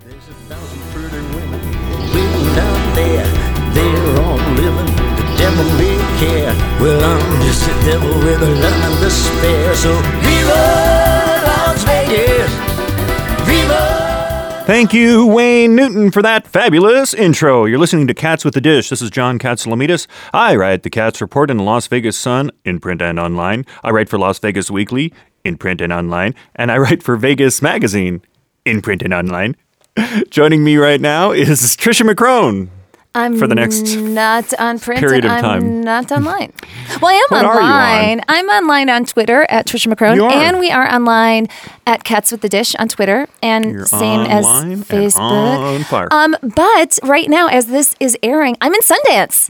There's 1,000 pretty women waiting out there. They're all living, the devil may care. Well, I'm just a devil with a love and despair. So Viva Las Vegas! Viva! Thank you, Wayne Newton, for that fabulous intro. You're listening to Cats with the Dish. This is John Katsilometes. I write the Cats Report in the Las Vegas Sun, in print and online. I write for Las Vegas Weekly, in print and online. And I write for Vegas Magazine, in print and online. Joining me right now is Trisha McCrone. For the next not on print period and of time. I'm not online. Well, I am What online. are you on? I'm online on Twitter at Trisha McCrone. You are. And we are online at Cats with the Dish on Twitter. And You're same as online and Facebook. on fire. But right now, as this is airing, I'm in Sundance.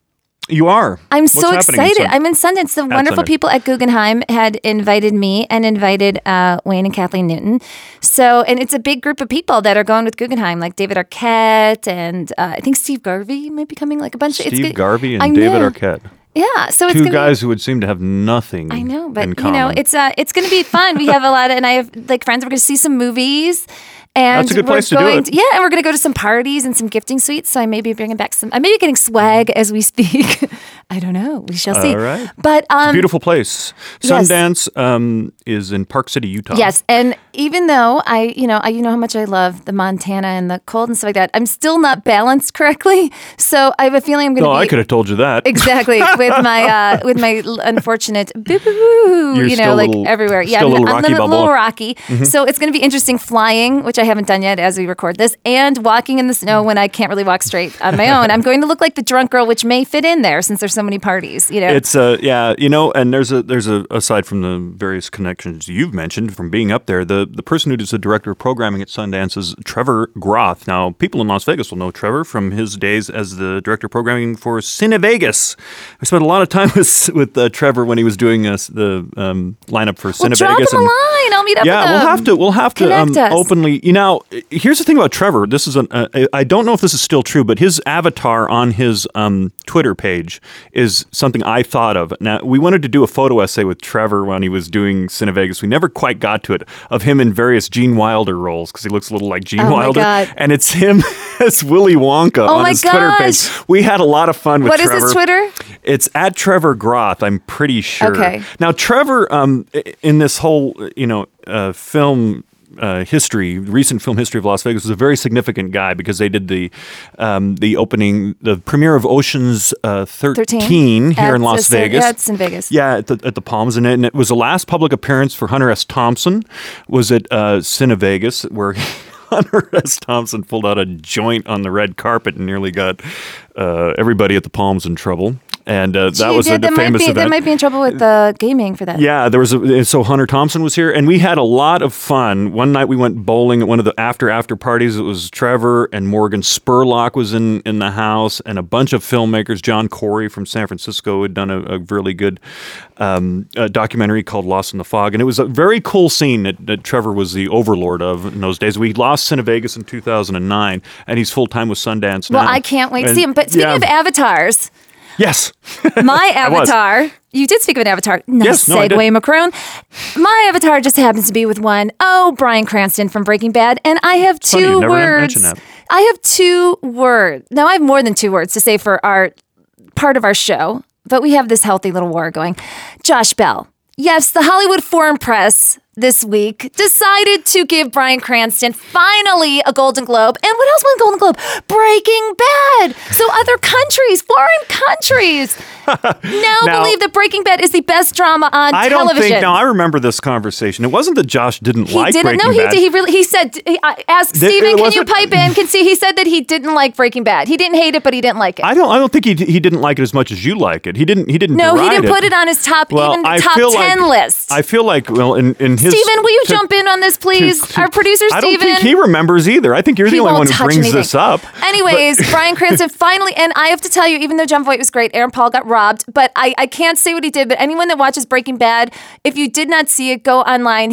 You are. I'm What's so happening in excited. Sun- I'm in Sundance. The wonderful Sundance. people at Guggenheim had invited me and invited Wayne and Kathleen Newton. So, and it's a big group of people that are going with Guggenheim, like David Arquette and I think Steve Garvey might be coming. Like a bunch of Steve Garvey and I David know. Arquette. Yeah, so it's Two gonna guys who would seem to have nothing I know, but in you common. know, it's going to be fun. We have a lot of, and I have like friends. We're going to see some movies. And That's a good place to we're do going it. yeah, and we're going to go to some parties and some gifting suites. So I may be bringing back some. I may be getting swag as we speak. I don't know. We shall see. All right. But Beautiful place. yes. Sundance is in Park City, Utah. yes, and even though I you know how much I love the Montana and the cold and stuff like that, I'm still not balanced correctly. So I have a feeling I'm going to No, be I could have told you that. exactly with my unfortunate boo boo boo. You're You know, still a like little- everywhere. Yeah, still a little I'm Rocky a little Balboa. rocky. So it's going to be interesting flying, which I haven't done yet as we record this, and walking in the snow when I can't really walk straight on my own. I'm going to look like the drunk girl, which may fit in there since there's so many parties. You know, It's yeah, you know, and there's a aside from the various connections you've mentioned from being up there, the person who is the director of programming at Sundance is Trevor Groth. Now, people in Las Vegas will know Trevor from his days as the director of programming for Cinevegas. I spent a lot of time with Trevor when he was doing the lineup for well, Cinevegas. drop him a and- line. I'll meet up Yeah, with him. we'll have to Connect us. openly. You know, here's the thing about Trevor. This is I don't know if this is still true, but his avatar on his Twitter page is something I thought of. Now, we wanted to do a photo essay with Trevor when he was doing Cinevegas. We never quite got to it, of him in various Gene Wilder roles because he looks a little like Gene Oh, my Wilder, God. and it's him as Willy Wonka on my his Twitter page. gosh. We had a lot of fun with What is Trevor. his Twitter? It's at Trevor Groth, I'm pretty sure. Okay. Now, Trevor, in this whole, film history, recent film history of Las Vegas, was a very significant guy because they did the premiere of Ocean's 13 here in Las Vegas. Yeah, it's in Vegas. Yeah, at the Palms, and it was the last public appearance for Hunter S. Thompson. Was at Cinevegas, where Hunter S. Thompson pulled out a joint on the red carpet and nearly got everybody at the Palms in trouble. And that was a famous event. They might be in trouble with gaming for that. Yeah, there was so Hunter Thompson was here, and we had a lot of fun. One night we went bowling at one of the after parties. It was Trevor and Morgan Spurlock was in the house, and a bunch of filmmakers. John Corey from San Francisco had done a really good documentary called Lost in the Fog, and it was a very cool scene that Trevor was the overlord of in those days. We lost Cinevegas in 2009, and he's full time with Sundance now. Well, I can't wait to And- see him. But speaking yeah. of avatars, Yes. my I was. avatar. You did speak of an avatar. Nice Yes, no, I did. segue, Macron. My avatar just happens to be with Bryan Cranston from Breaking Bad, and I have Funny, you two never words. mentioned that. I have 2 words. Now I have more than 2 words to say for our part of our show, but we have this healthy little war going. Josh Bell. Yes, the Hollywood Foreign Press this week decided to give Bryan Cranston finally a Golden Globe. And what else won a Golden Globe? Breaking Bad. So other countries, foreign countries, now believe that Breaking Bad is the best drama on I don't television. think. No, I remember this conversation. It wasn't that Josh didn't like He didn't. Breaking No, Bad. he really. He said. Ask It Steven. Can you wasn't- pipe in? He said that he didn't like Breaking Bad. He didn't hate it, but he didn't like it. I don't think he didn't like it as much as you like it. He didn't. No, he deride didn't put it on his top, Well, even I top feel 10 like, list. I feel like, well, in his Steven, will you jump in on this, please? Our producer, I don't Steven. think he remembers either. I think you're the He only won't one who touch brings anything. this up. Anyways, Bryan Cranston finally, and I have to tell you, even though John Voight was great, Aaron Paul got robbed, but I can't say what he did, but anyone that watches Breaking Bad, if you did not see it, go online.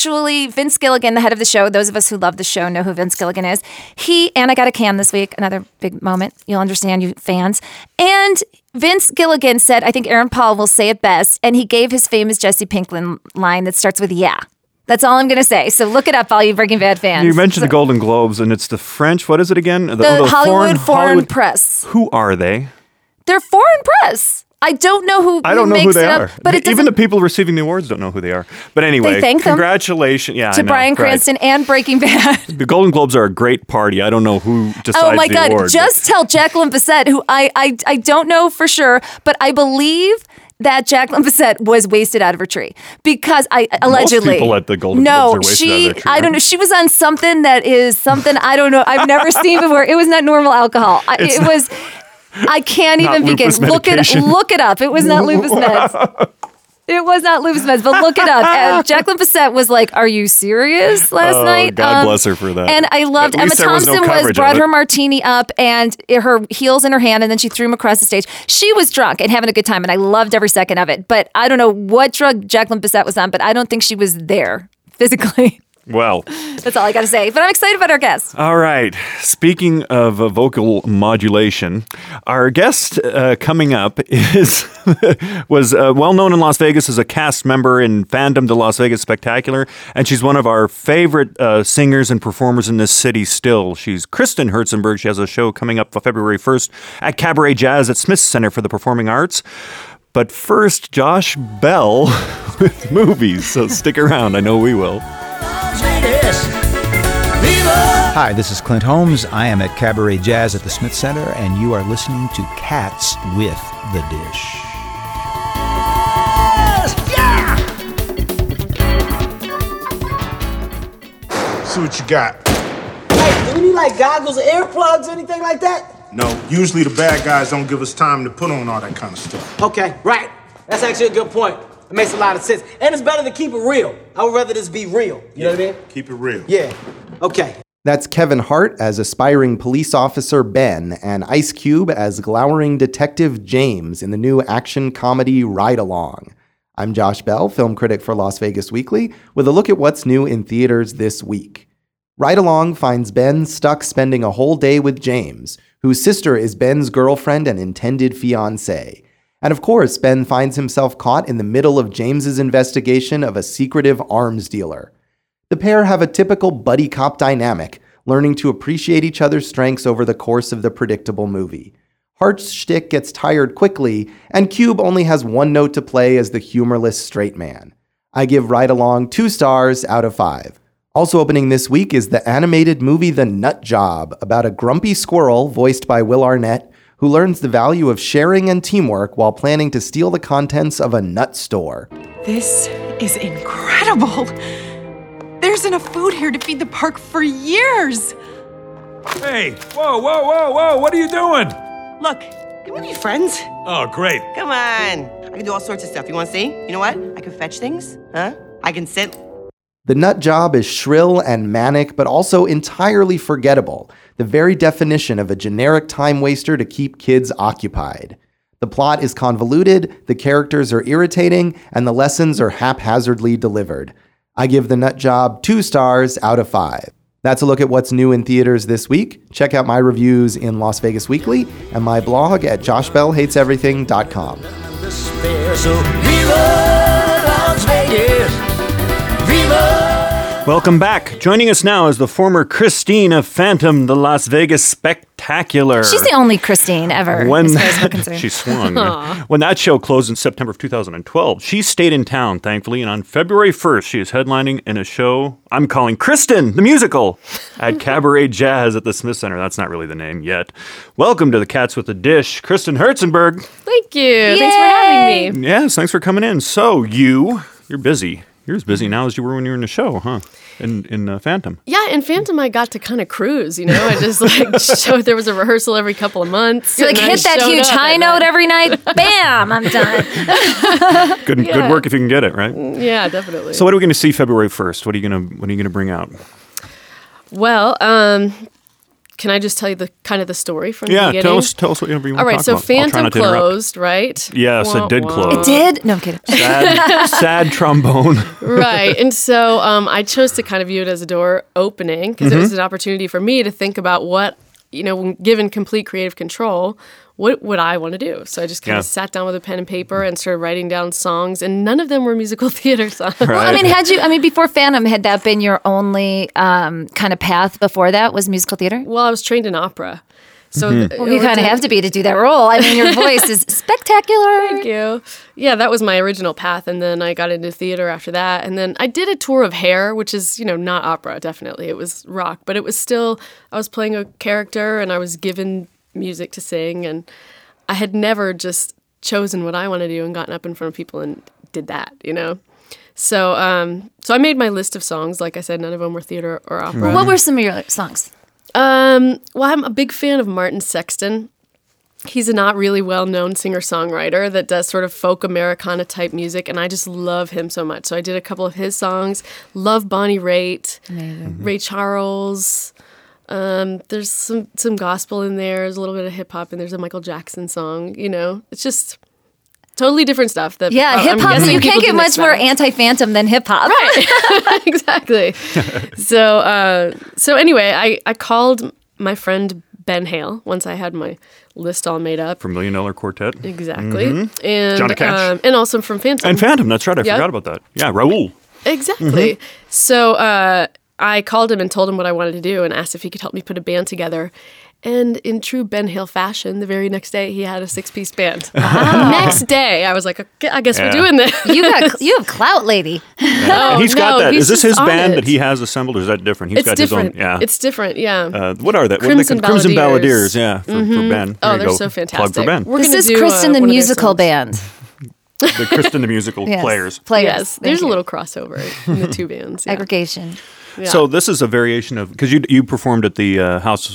Vince Gilligan, the head of the show, those of us who love the show know who Vince Gilligan is. And I got a can this week, another big moment. You'll understand, you fans. And Vince Gilligan said, I think Aaron Paul will say it best, and he gave his famous Jesse Pinkman line that starts with "yeah." That's all I'm going to say. So look it up, all you Breaking Bad fans. You mentioned the Golden Globes, and it's the French. What is it again? The Hollywood Foreign Press. Who are they? They're foreign press. I don't know who. I don't know who they are. But even the people receiving the awards don't know who they are. But anyway, they thank congratulations. To Bryan Cranston and Breaking Bad. The Golden Globes are a great party. I don't know who decides oh my the God! award. Just tell Jacqueline Bisset, who I don't know for sure, but I believe that Jacqueline Bisset was wasted out of her tree because allegedly. Most people at the Golden Globes are wasted out of their tree. I don't know. She was on something that is something I don't know. I've never seen before. It was not normal alcohol. I can't even begin. Look it up. It was not lupus meds. It was not lupus meds, but look it up. And Jacqueline Bisset was like, "Are you serious?" last night. God bless her for that. And I loved Emma Thompson brought her martini up and her heels in her hand, and then she threw them across the stage. She was drunk and having a good time, and I loved every second of it. But I don't know what drug Jacqueline Bisset was on, but I don't think she was there physically. Well, that's all I got to say. But I'm excited about our guest. All right. Speaking of vocal modulation, our guest coming up was well known in Las Vegas as a cast member in Phantom, the Las Vegas Spectacular, and she's one of our favorite singers and performers in this city still. She's Kristen Herzenberg. She has a show coming up February 1st at Cabaret Jazz at Smith Center for the Performing Arts. But first, Josh Bell with movies. So stick around. I know we will. Hi, this is Clint Holmes. I am at Cabaret Jazz at the Smith Center, and you are listening to Cats with the Dish. Yeah! See what you got. Hey, do we need like goggles or earplugs or anything like that? No, usually the bad guys don't give us time to put on all that kind of stuff. Okay, right. That's actually a good point. It makes a lot of sense. And it's better to keep it real. I would rather this be real. You know what I mean? Keep it real. Yeah. Okay. That's Kevin Hart as aspiring police officer Ben and Ice Cube as glowering detective James in the new action comedy Ride Along. I'm Josh Bell, film critic for Las Vegas Weekly, with a look at what's new in theaters this week. Ride Along finds Ben stuck spending a whole day with James, whose sister is Ben's girlfriend and intended fiancée. And of course, Ben finds himself caught in the middle of James's investigation of a secretive arms dealer. The pair have a typical buddy cop dynamic, learning to appreciate each other's strengths over the course of the predictable movie. Hart's shtick gets tired quickly, and Cube only has one note to play as the humorless straight man. I give Ride Along 2 stars out of 5. Also opening this week is the animated movie The Nut Job, about a grumpy squirrel, voiced by Will Arnett, who learns the value of sharing and teamwork while planning to steal the contents of a nut store. This is incredible! There's enough food here to feed the park for years! Hey, whoa, what are you doing? Look, can we be friends? Oh, great. Come on. I can do all sorts of stuff. You want to see? You know what? I can fetch things, huh? I can sit. The Nut Job is shrill and manic, but also entirely forgettable, the very definition of a generic time waster to keep kids occupied. The plot is convoluted, the characters are irritating, and the lessons are haphazardly delivered. I give The Nut Job 2 stars out of 5. That's a look at what's new in theaters this week. Check out my reviews in Las Vegas Weekly and my blog at joshbellhateseverything.com. So viva Las Vegas! Viva! Welcome back. Joining us now is the former Christine of Phantom, the Las Vegas Spectacular. She's the only Christine ever, as far as we're concerned. She swung. When that show closed in September of 2012, she stayed in town, thankfully, and on February 1st, she is headlining in a show I'm calling Kristen, the Musical, at Cabaret Jazz at the Smith Center. That's not really the name yet. Welcome to the Cats with the Dish, Kristen Herzenberg. Thank you. Yay! Thanks for having me. Yes, thanks for coming in. So you're busy. You're as busy now as you were when you were in the show, huh? In Phantom. Yeah, in Phantom, I got to kind of cruise, you know? I just showed, there was a rehearsal every couple of months. You hit that huge high note every night. Bam, I'm done. Good work if you can get it, right? Yeah, definitely. So what are we going to see February 1st? What are you going to bring out? Well, can I just tell you the story from the beginning? Yeah, tell us what you want to talk about. All right, so Phantom closed, right? Yes, it did close. It did? No, I'm kidding. Sad trombone. Right, and so I chose to kind of view it as a door opening because it was an opportunity for me to think about what, given complete creative control, what would I want to do? So I just kind of sat down with a pen and paper and started writing down songs, and none of them were musical theater songs. Well, I mean, before Phantom, had that been your only kind of path before that, was musical theater? Well, I was trained in opera. So you kind of have to be to do that role. I mean, your voice is spectacular. Thank you. Yeah, that was my original path, and then I got into theater after that. And then I did a tour of Hair, which is, not opera, definitely. It was rock, but it was still, I was playing a character, and I was given music to sing, and I had never just chosen what I want to do and gotten up in front of people and did that, So I made my list of songs. Like I said, none of them were theater or opera. Well, what were some of your songs? Well, I'm a big fan of Martin Sexton. He's a not really well-known singer-songwriter that does sort of folk Americana type music, and I just love him so much. So I did a couple of his songs. Love Bonnie Raitt, Ray Charles. There's some gospel in there. There's a little bit of hip-hop, and there's a Michael Jackson song. It's just totally different stuff. That hip-hop. You can't get much more anti-Phantom than hip-hop. Right. Exactly. So anyway, I called my friend Ben Hale once I had my list all made up. From $1 Million Quartet. Exactly. Mm-hmm. And Johnny Cash. And also from Phantom. And Phantom, that's right. I forgot about that. Yeah, Raoul. Exactly. So I called him and told him what I wanted to do and asked if he could help me put a band together. And in true Ben Hale fashion, the very next day, he had a 6-piece band. Wow. Next day, I was like, okay, I guess we're doing this. You have clout, lady. And he's got that. Is this his band that he has assembled, or is that different? It's different. It's different, yeah. What are they? Crimson Balladeers, yeah, for Ben. Oh, they're so fantastic. Plug for Ben. This is Kristen the Musical Band. The Kristen the Musical players. Yes, there's a little crossover in the two bands. Aggregation. Yeah. So this is a variation of, because you performed at the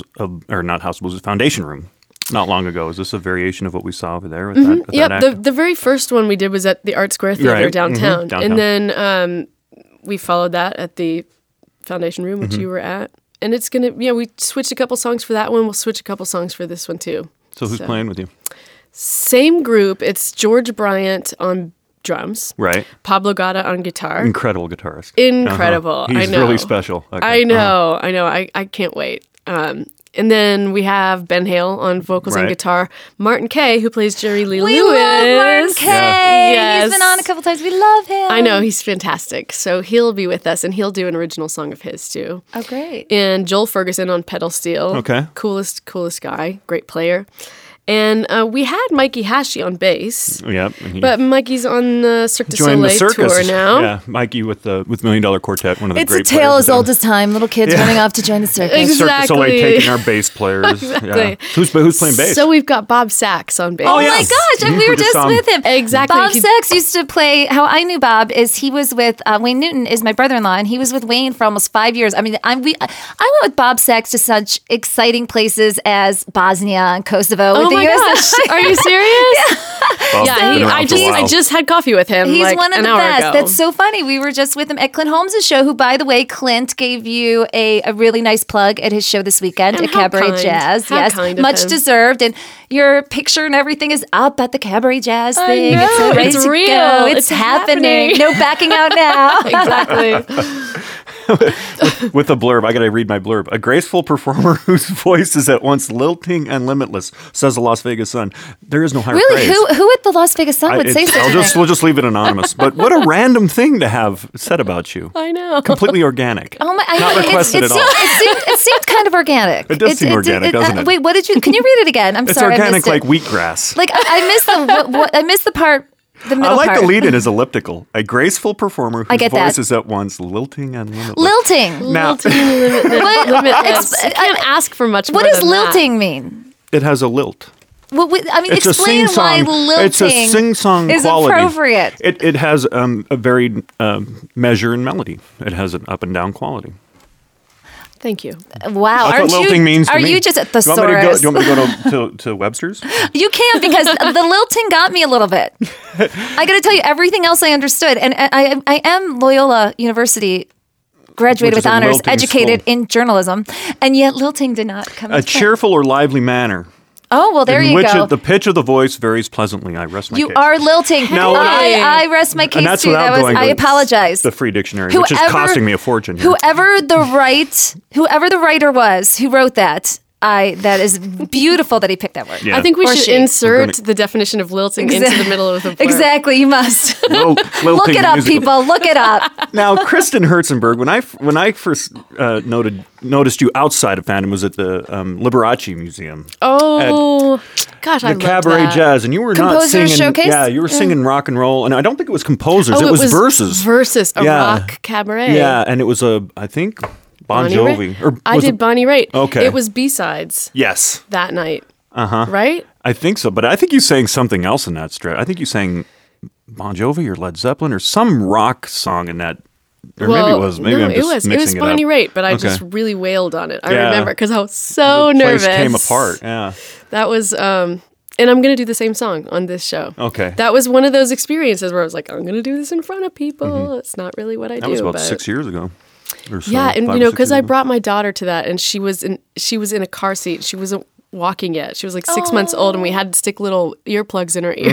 Foundation Room not long ago. Is this a variation of what we saw over there? With that the very first one we did was at the Art Square Theater downtown. And then we followed that at the Foundation Room, which you were at. And it's going to, we switched a couple songs for that one. We'll switch a couple songs for this one too. So who's playing with you? Same group. It's George Bryant on drums. Right. Pablo Gata on guitar. Incredible guitarist. Incredible. He's I know. really special. Okay. I know. I can't wait. And then we have Ben Hale on vocals and guitar. Martin Kaye, who plays Jerry Lee Lewis. We love Martin Kaye. Yes. He's been on a couple times. We love him. I know. He's fantastic. So he'll be with us, and he'll do an original song of his, too. Oh, great. And Joel Ferguson on pedal steel. Okay. Coolest guy. Great player. And we had Mikey Hashi on bass. Yep. But Mikey's on the Cirque du Soleil tour now. Yeah, Mikey with $1 Million Quartet, one of the great players. It's a tale as old as time. Little kids running off to join the circus. Exactly. Cirque du Soleil taking our bass players. Exactly. Yeah. Who's playing bass? So we've got Bob Sachs on bass. Oh my gosh, we were just with him. Exactly. Bob Sachs used to play, how I knew Bob is he was with, Wayne Newton is my brother-in-law, and he was with Wayne for almost 5 years. I mean, I went with Bob Sachs to such exciting places as Bosnia and Kosovo. Oh with my the gosh. Are you serious? I just had coffee with him. He's like one of an the hour best. ago. That's so funny. We were just with him at Clint Holmes' show, who, by the way, Clint gave you a really nice plug at his show this weekend And at how Cabaret kind. Jazz. How Yes, kind of much him. deserved. And your picture and everything is up at the Cabaret Jazz thing. I know. It's ready It's to real. go. It's happening. happening. No backing out now. Exactly. With a blurb, I got to read my blurb. A graceful performer whose voice is at once lilting and limitless, says the Las Vegas Sun. There is no higher Really? praise. Who at the Las Vegas Sun would say such a thing? We'll just leave it anonymous. But what a random thing to have said about you. I know. Completely organic. Oh my! Not requested at all. It seemed kind of organic. It does seem organic, doesn't it? Wait, what did you? Can you read it again? I'm It's sorry, I organic missed it. like wheatgrass. Like I missed I missed the part. The middle I like part. the lead-in is elliptical. A graceful performer I whose get voice that. is at once lilting and limitless. Lilting. Now, Limitless. You can't ask for much more What does than that. lilting mean? it has a lilt. Well, I mean, It's explain a why sing-song. lilting It's a sing-song is quality. appropriate. It has a varied measure and melody. It has an up and down quality. Thank you. Wow. That's what lilting means to Are me. you just a Do you want me thesaurus? to go to Webster's? You can, because the lilting got me a little bit. I got to tell you, everything else I understood. And I am Loyola University graduated Which is with a honors, lilting educated school. in journalism, and yet lilting did not come A into play. cheerful or lively manner. Oh, well, there in you which go. the pitch of the voice varies pleasantly. I rest my You case. are lilting. Now, I rest my case and that's too. without going I to apologize. the free dictionary, which is costing me a fortune here. Whoever the writer was who wrote that, That is beautiful that he picked that word. Yeah. I think we Or should she. insert the definition of lilting into the middle of the blurb. Exactly, you must. Lil Look Pink it up, musical. people. Look it up. Now, Kristen Herzenberg, when I first noticed you outside of fandom was at the Liberace Museum. Oh, gosh, I The love Cabaret that. Jazz, and you were not Composer singing. Showcase? Yeah, you were singing rock and roll, and I don't think it was composers. Oh, it was verses. Versus a Yeah. rock cabaret. Yeah, and it was I think Bon Bonnie Jovi. Raitt? Or I was did it- Bonnie Raitt. Okay. It was B-sides Yes. that night. Uh-huh. Right? I think so, but I think you sang something else in that stretch. I think you sang Bon Jovi or Led Zeppelin or some rock song in that. Or maybe it was. Maybe no, I'm just it was mixing it Bonnie up. Raitt, but I Okay. just really wailed on it. I Yeah. remember because I was so The nervous. place came apart. Yeah. That was, and I'm going to do the same song on this show. Okay. That was one of those experiences where I was like, I'm going to do this in front of people. It's not really what I That do. was about but 6 years ago. Or so, yeah, and 5 you or know, 6 because years I ago. brought my daughter to that, and she was in a car seat. She wasn't walking yet. She was like 6 months old, and we had to stick little earplugs in her ear.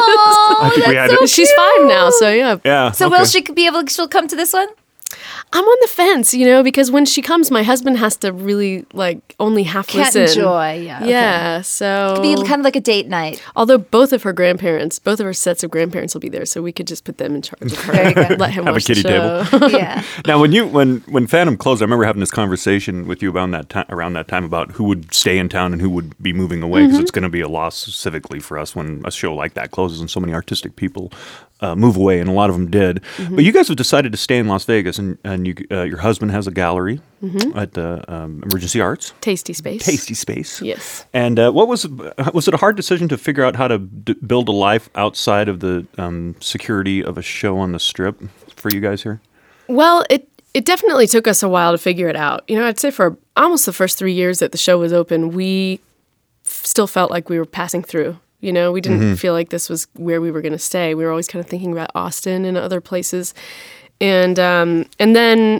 I think we had to. She's 5 now, so yeah. Yeah. So okay. will she be able? She'll come to this one. I'm on the fence, you know, because when she comes, my husband has to really like only half Can't listen. enjoy. Yeah. okay. Yeah, so Be kind of like a date night. although both of her sets of grandparents will be there, so we could just put them in charge of There you her. go. Let him Have a watch the kiddie show. Yeah. Now, when Phantom closed, I remember having this conversation with you around that time about who would stay in town and who would be moving away because it's going to be a loss civically for us when a show like that closes and so many artistic people move away, and a lot of them did. But you guys have decided to stay in Las Vegas, and your husband has a gallery at the Emergency Arts. Tasty space. Tasty Space. Yes. And what was it a hard decision to figure out how to build a life outside of the security of a show on the Strip for you guys here? Well, it definitely took us a while to figure it out. You know, I'd say for almost the first 3 years that the show was open, we still felt like we were passing through. You know, we didn't feel like this was where we were going to stay. We were always kind of thinking about Austin and other places. And then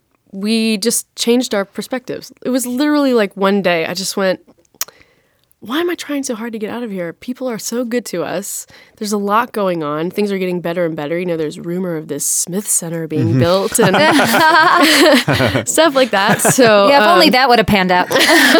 we just changed our perspectives. It was literally like one day I just went, why am I trying so hard to get out of here? People are so good to us. There's a lot going on. Things are getting better and better. You know, there's rumor of this Smith Center being built and stuff like that. So Yeah, if only that would have panned out.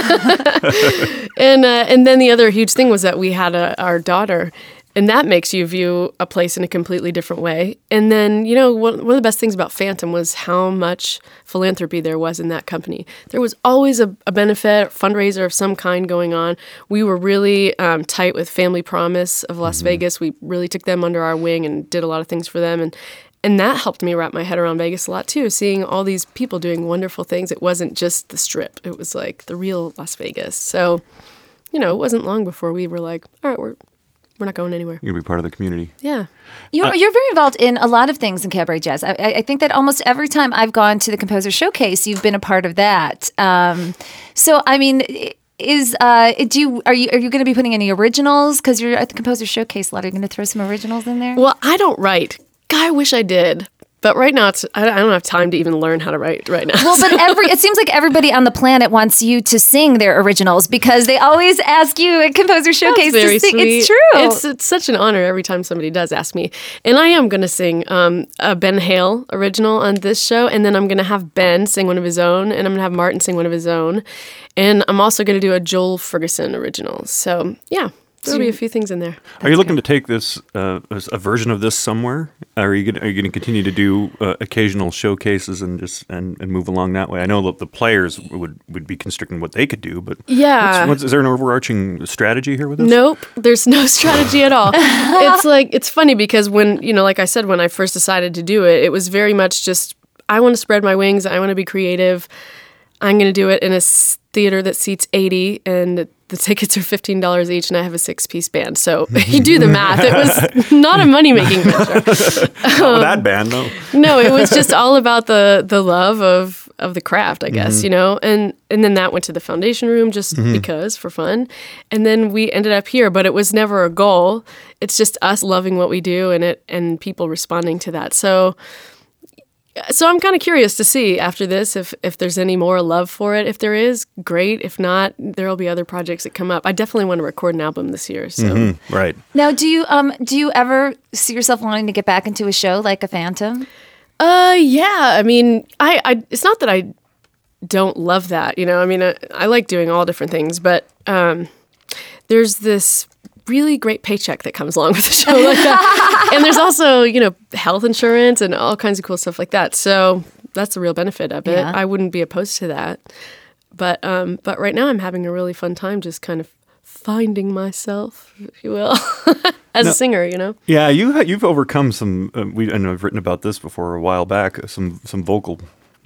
and then the other huge thing was that we had our daughter, and that makes you view a place in a completely different way. And then, you know, one of the best things about Phantom was how much philanthropy there was in that company. There was always a benefit, fundraiser of some kind going on. We were really tight with Family Promise of Las Vegas. We really took them under our wing and did a lot of things for them. And that helped me wrap my head around Vegas a lot, too, seeing all these people doing wonderful things. It wasn't just the Strip. It was like the real Las Vegas. So, you know, it wasn't long before we were like, all right, we're not going anywhere. You're going to be part of the community. Yeah. You're very involved in a lot of things in Cabaret Jazz. I think that almost every time I've gone to the Composer Showcase, you've been a part of that. So, I mean, are you going to be putting any originals? Because you're at the Composer Showcase a lot. Are you going to throw some originals in there? Well, I don't write. God, I wish I did. But right now, I don't have time to even learn how to write right now. Well, but it seems like everybody on the planet wants you to sing their originals because they always ask you at Composer Showcase That's very to sing. sweet. It's true. It's such an honor every time somebody does ask me. And I am going to sing a Ben Hale original on this show, and then I'm going to have Ben sing one of his own, and I'm going to have Martin sing one of his own. And I'm also going to do a Joel Ferguson original. So, yeah. There'll be a few things in there. Are you looking to take this as a version of this somewhere? Are you going to continue to do occasional showcases and move along that way? I know that the players would be constricting what they could do, but yeah, is there an overarching strategy here with this? Nope, there's no strategy at all. It's funny because when, you know, like I said, when I first decided to do it, it was very much just I want to spread my wings. I want to be creative. I'm going to do it in a theater that seats 80 and the tickets are $15 each, and I have a 6-piece band. So you do the math. It was not a money-making venture. Not with that band, no. No, it was just all about the love of the craft, I guess, you know. And then that went to the Foundation Room just because, for fun. And then we ended up here, but it was never a goal. It's just us loving what we do and people responding to that. So I'm kind of curious to see after this if there's any more love for it. If there is, great. If not, there will be other projects that come up. I definitely want to record an album this year. So Right. Now, do you ever see yourself wanting to get back into a show like a Phantom? Yeah. I mean, I it's not that I don't love that. I mean, I like doing all different things, but there's this really great paycheck that comes along with a show like that. And there's also, health insurance and all kinds of cool stuff like that. So that's the real benefit of it. Yeah. I wouldn't be opposed to that. But right now I'm having a really fun time just kind of finding myself, if you will, as a singer, Yeah, you've overcome some. And I've written about this before a while back. Some vocal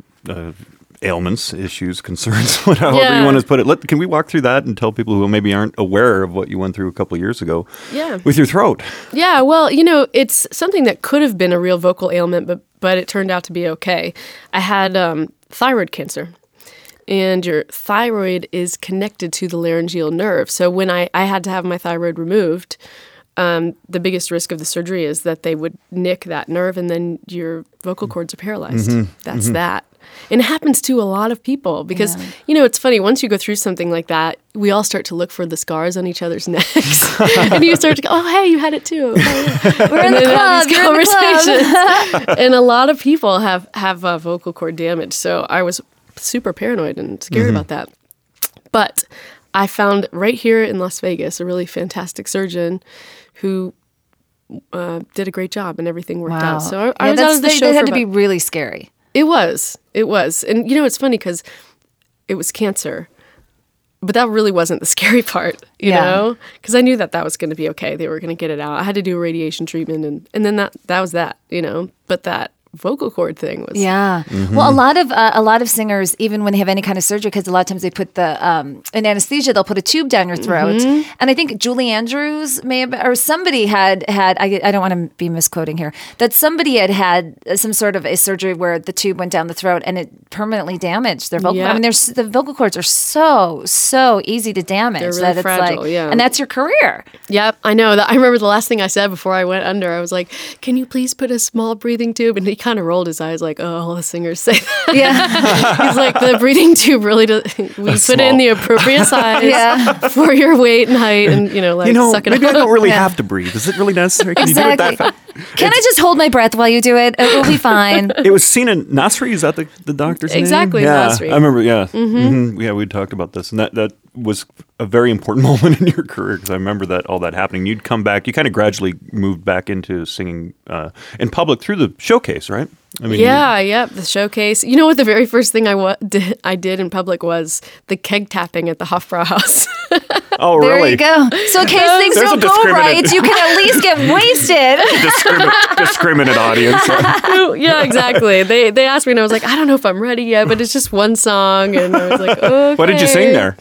ailments, issues, concerns, however you want to put it. Can we walk through that and tell people who maybe aren't aware of what you went through a couple of years ago? Yeah. With your throat. Yeah. Well, it's something that could have been a real vocal ailment, but it turned out to be okay. I had thyroid cancer. And your thyroid is connected to the laryngeal nerve. So when I had to have my thyroid removed, the biggest risk of the surgery is that they would nick that nerve and then your vocal cords are paralyzed. That's that. And it happens to a lot of people because, it's funny. Once you go through something like that, we all start to look for the scars on each other's necks. And you start to go, oh, hey, you had it too. We're in the club. You're in the club. And a lot of people have vocal cord damage. So I was super paranoid and scared about that. But I found right here in Las Vegas a really fantastic surgeon who did a great job and everything worked out. So I was out of the show. That had to be really scary. It was. And it's funny because it was cancer. But that really wasn't the scary part, you know? Because I knew that was going to be okay. They were going to get it out. I had to do a radiation treatment and then that was that, But that vocal cord thing was Well, a lot of singers, even when they have any kind of surgery, because a lot of times they put in anesthesia, they'll put a tube down your throat. And I think Julie Andrews may have, or somebody had I don't want to be misquoting here, that somebody had some sort of a surgery where the tube went down the throat and it permanently damaged their vocal. I mean, the vocal cords are so easy to damage. They're really that it's fragile, and that's your career. Yep, I know. I remember the last thing I said before I went under. I was like, "Can you please put a small breathing tube?" And he kind of rolled his eyes like, oh, all the singers say that. Yeah. He's like, the breathing tube really does, we put it in the appropriate size for your weight and height and, suck it maybe up. I don't really have to breathe. Is it really necessary? Can you do it that fast? Can I just hold my breath while you do it? It will be fine. It was Sina Nasri. Is that the doctor's name? Exactly, Nasri. I remember, Yeah, we talked about this. And that was a very important moment in your career because I remember all that happening. You'd come back. You kind of gradually moved back into singing in public through the showcase, right? I mean, the showcase. You know what? The very first thing I did in public was the keg tapping at the Hofbrauhaus. Oh, really? There you go. So in case things don't go right, you can at least get wasted. Discriminate audience. Yeah, exactly. They asked me and I was like, I don't know if I'm ready yet, but it's just one song. And I was like, okay. What did you sing there?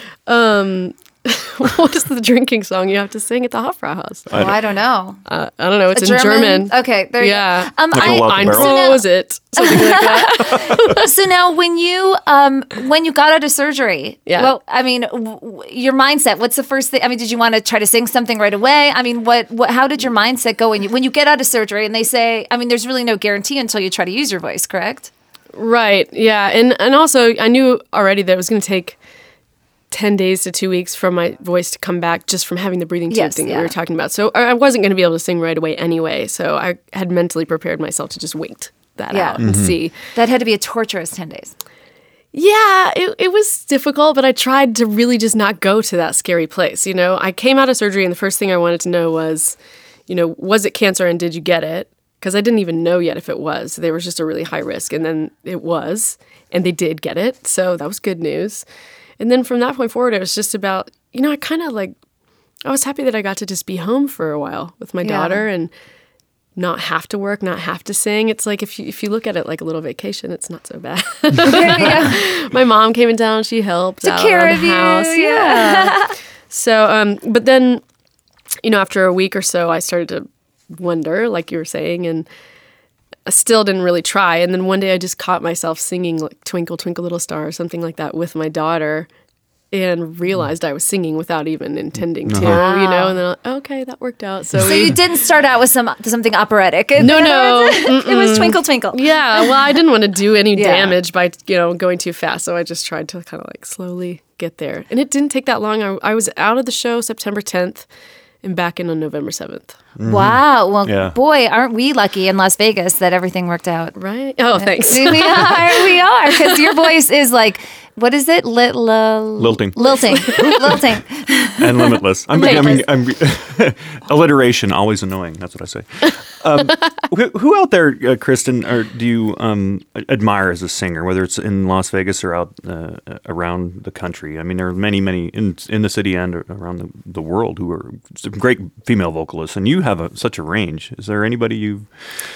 What is the drinking song you have to sing at the Hofbrauhaus? I don't know. I don't know. It's in German. Okay, there you go. Ein Prosit, something like that. So now, when you got out of surgery, well, I mean, your mindset. What's the first thing? I mean, did you want to try to sing something right away? I mean, what? How did your mindset go when you get out of surgery? And they say, I mean, there's really no guarantee until you try to use your voice, correct? Right. Yeah, and also I knew already that it was going to take 10 days to 2 weeks for my voice to come back just from having the breathing tube thing that we were talking about. So I wasn't going to be able to sing right away anyway. So I had mentally prepared myself to just wait that out and see. That had to be a torturous 10 days. Yeah, it was difficult, but I tried to really just not go to that scary place. I came out of surgery and the first thing I wanted to know was, was it cancer and did you get it? Because I didn't even know yet if it was. There was just a really high risk. And then it was, and they did get it. So that was good news. And then from that point forward, it was just about, I kind of I was happy that I got to just be home for a while with my daughter and not have to work, not have to sing. It's like if you look at it like a little vacation, it's not so bad. My mom came in town, she helped out around the house. Yeah. So, but then, after a week or so, I started to wonder, like you were saying, and I still didn't really try. And then one day I just caught myself singing like Twinkle, Twinkle, Little Star or something like that with my daughter and realized I was singing without even intending to, and then, okay, that worked out. So you didn't start out with something operatic. No. It was Twinkle, Twinkle. Yeah, well, I didn't want to do any damage by, going too fast. So I just tried to kind of slowly get there. And it didn't take that long. I was out of the show September 10th. am back in on November 7th. Wow. Well, Yeah. boy, aren't we lucky in Las Vegas that everything worked out. Right? Oh, thanks. We are, because your voice is like, what is it? Lilting. Lilting. And limitless. I'm alliteration, always annoying. That's what I say. Who out there, Kristen, do you admire as a singer, whether it's in Las Vegas or out around the country? I mean, there are many in the city and around the world who are some great female vocalists, and you have such a range. Is there anybody you've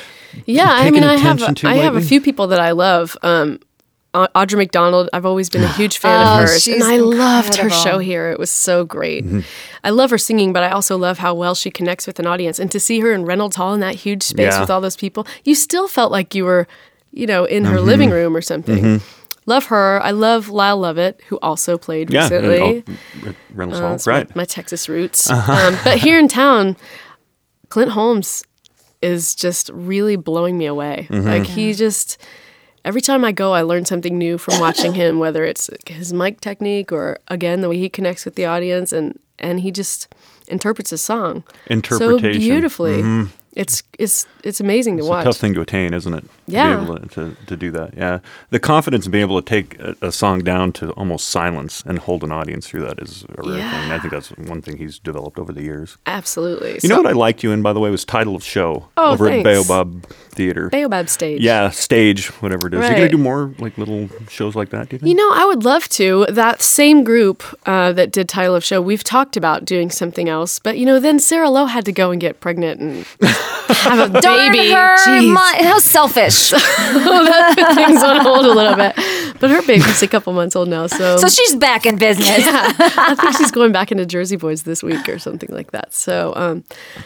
I have a lately? few people that I love. Audra McDonald, I've always been a huge fan of hers, and I loved her show here. It was so great. I love her singing, but I also love how well she connects with an audience. And to see her in Reynolds Hall in that huge space with all those people, you still felt like you were, in her living room or something. Love her. I love Lyle Lovett, who also played recently. Reynolds Hall, that's right. My Texas roots. But here in town, Clint Holmes is just really blowing me away. Like he just... Every time I go, I learn something new from watching him, whether it's his mic technique or, again, the way he connects with the audience, and he just interprets a song so beautifully. It's amazing to watch. It's a tough thing to attain, isn't it? Yeah. To be able to do that, yeah. The confidence in being able to take a song down to almost silence and hold an audience through that is a rare thing. I think that's one thing he's developed over the years. Absolutely. You know what I liked you in, by the way, was Title of Show over thanks. at Baobab Theater. Baobab Stage. Yeah, Stage, whatever it is. Right. Are you going to do more like little shows like that, do you think? I would love to. That same group that did Title of Show, we've talked about doing something else. But, then Sarah Lowe had to go and get pregnant and have a baby. Jeez. How selfish. That put things on hold a little bit. But her baby's a couple months old now. So she's back in business. Yeah, I think she's going back into Jersey Boys this week or something like that. So,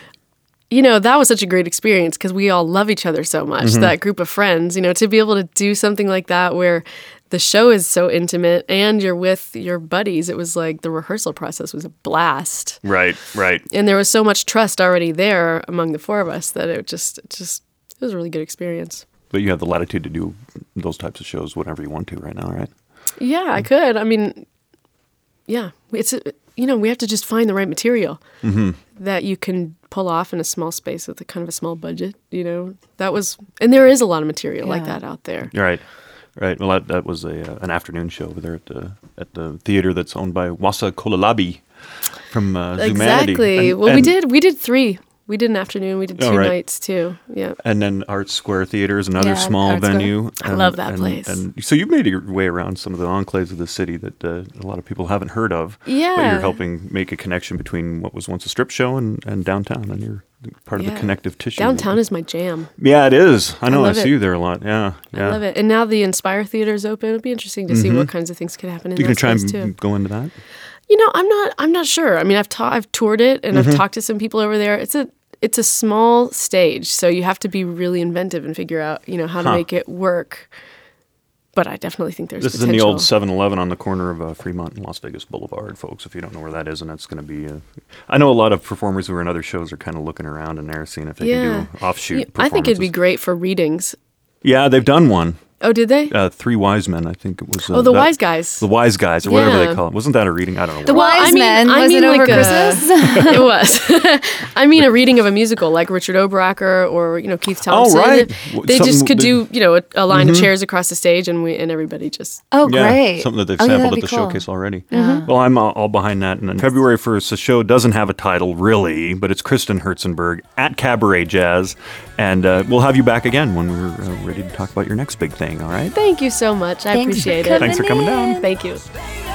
that was such a great experience because we all love each other so much, that group of friends, to be able to do something like that where the show is so intimate and you're with your buddies. It was like the rehearsal process was a blast. Right. And there was so much trust already there among the four of us that it was a really good experience. But you have the latitude to do those types of shows whenever you want to right now, right? Yeah, I could. I mean, yeah, it's we have to just find the right material that you can pull off in a small space with a kind of a small budget. That was, and there is a lot of material like that out there. Right. Well, that was an afternoon show over there at the theater that's owned by Wasa Kolalabi from Zumanity. Exactly. Well, we did 3. We did an afternoon. We did 2 nights too. Yeah. And then Art Square Theater is another small venue. I love that place. And so you've made your way around some of the enclaves of the city that a lot of people haven't heard of. Yeah. But you're helping make a connection between what was once a strip show and downtown, and you're part of the connective tissue. Downtown is my jam. Yeah, it is. I know. I love see you there a lot. Yeah. I love it. And now the Inspire Theater is open. It'll be interesting to see what kinds of things could happen in that space too. You can try and go into that? I'm not sure. I mean, I've toured it and I've talked to some people over there. It's a small stage, so you have to be really inventive and figure out, how to make it work. But I definitely think there's potential. This is in the old 7-Eleven on the corner of Fremont and Las Vegas Boulevard, folks, if you don't know where that is. And that's going to be I know a lot of performers who are in other shows are kind of looking around in there, seeing if they can do offshoot performances. I think it'd be great for readings. Yeah, they've done one. Oh, did they? 3 Wise Men, I think it was. The Wise Guys. The Wise Guys, or whatever they call it. Wasn't that a reading? I don't know. The Wise Men. Was it over Christmas? It was. I mean, a reading of a musical like Richard Obracker or Keith Thompson. Oh, right. They just could do a line of chairs across the stage, and everybody just. Oh, great. Something that they've sampled at the showcase already. Well, I'm all behind that. And then February 1st, the show doesn't have a title really, but it's Kristen Herzenberg at Cabaret Jazz, and we'll have you back again when we're ready to talk about your next big thing. All right. Thank you so much. I appreciate it. Thanks for coming down. Thank you.